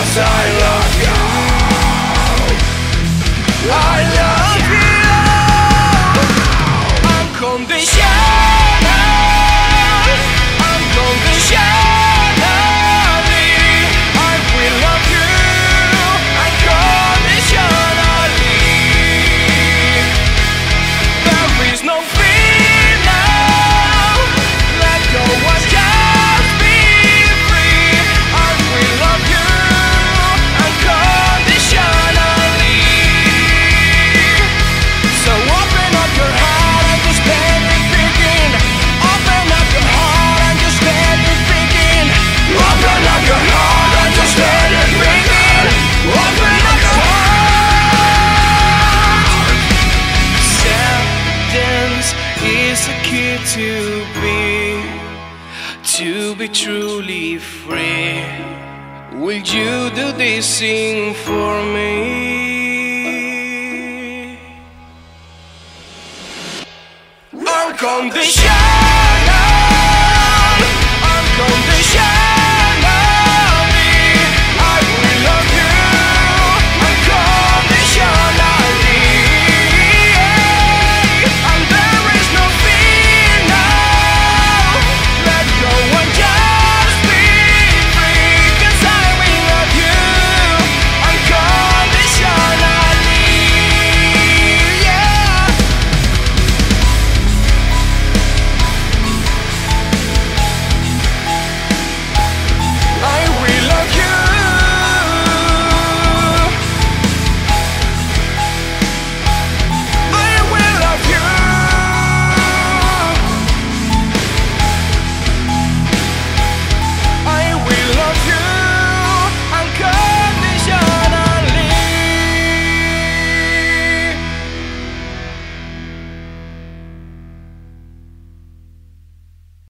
I love you. I love you unconditionally, unconditionally. I will love you unconditionally. There is no fear now. Let go and just be free. I will love you unconditionally. So open up your heart and just let it begin. Open up your heart and just let it begin. Open up your heart and just let it begin. Open up your heart. Acceptance is the key to be truly free. Will you do this thing for me? Unconditional.